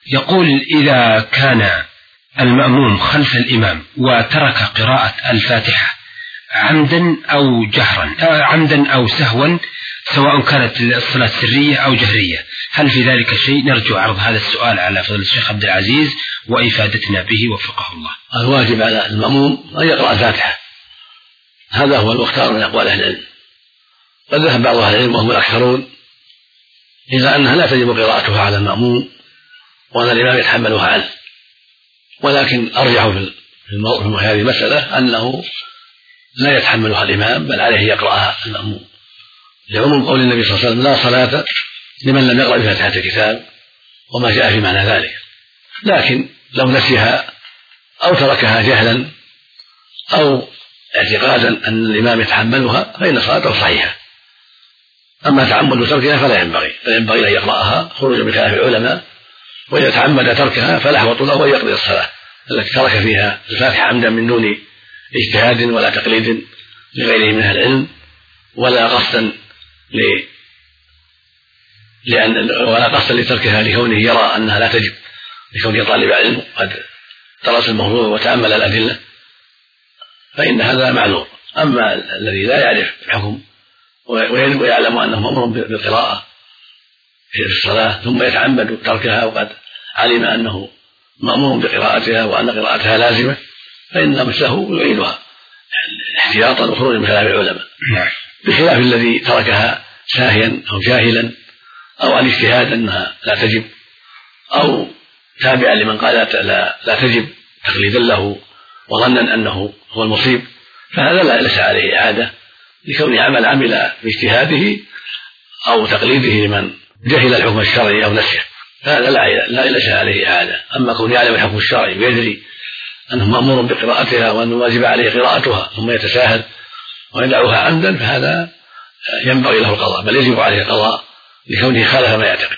يقول: إذا كان المأموم خلف الإمام وترك قراءة الفاتحة عمدا أو جهرا، عمدا أو سهوا، سواء كانت الصلاة سرية أو جهرية، هل في ذلك شيء؟ نرجو عرض هذا السؤال على فضل الشيخ عبد العزيز وإفادتنا به وفقه الله. الواجب على المأموم أن يقرأ الفاتحة، هذا هو المختار من أقوال أهل العلم. قد ذهب بعض أهل العلم وهم الأكثرون إلى أنها لا تجب قراءتها على المأموم وأن الإمام يتحملها عنه، ولكن أرجح في هذه المسألة أنه لا يتحملها الإمام بل عليه يقرأها المأموم، لعموم قول النبي صلى الله عليه وسلم: لا صلاة لمن لم يقرأ بفاتحة الكتاب، وما جاء في معنى ذلك. لكن لو نسيها أو تركها جهلا أو اعتقادا أن الإمام يتحملها فإن صلاته صحيحة. أما تعمد تركها فلا ينبغي أن يقرأها خروجا بخلاف العلماء، وإذا تعمد تركها فالأحوط له أن يقضي الصلاة التي ترك فيها الفاتحة عمدا من دون اجتهاد ولا تقليد لغيره من أهل العلم، ولا قصدا لتركها لكونه يرى أنها لا تجب، لكونه طالب علم قد درس الموضوع وتأمل الأدلة، فإن هذا معذور. أما الذي لا يعرف الحكم ويعلم أنه مأمور بالقراءة في الصلاة ثم يتعمد تركها وقد علم أنه مأمور بقراءتها وأن قراءتها لازمة، فإن مثله يعيدها احتياطا وخروجا من كلام العلماء، بخلاف الذي تركها ساهيا أو جاهلا أو عن اجتهاد أنها لا تجب، أو تابعا لمن قال لا تجب تقليدا له وظنا أنه هو المصيب، فهذا ليس عليه إعادة لكونه عمل باجتهاده أو تقليده لمن جهل الحكم الشرعي أو نسيه، فهذا لا ليس عليه إعادة. أما كونه يعلم الحكم الشرعي ويدري أنه مأمور بقراءتها وأنه واجب عليه قراءتها ثم يتساهل ويدعوها عمدا، فهذا ينبغي له القضاء، بل يجب عليه القضاء لكونه خالف ما يعتقد.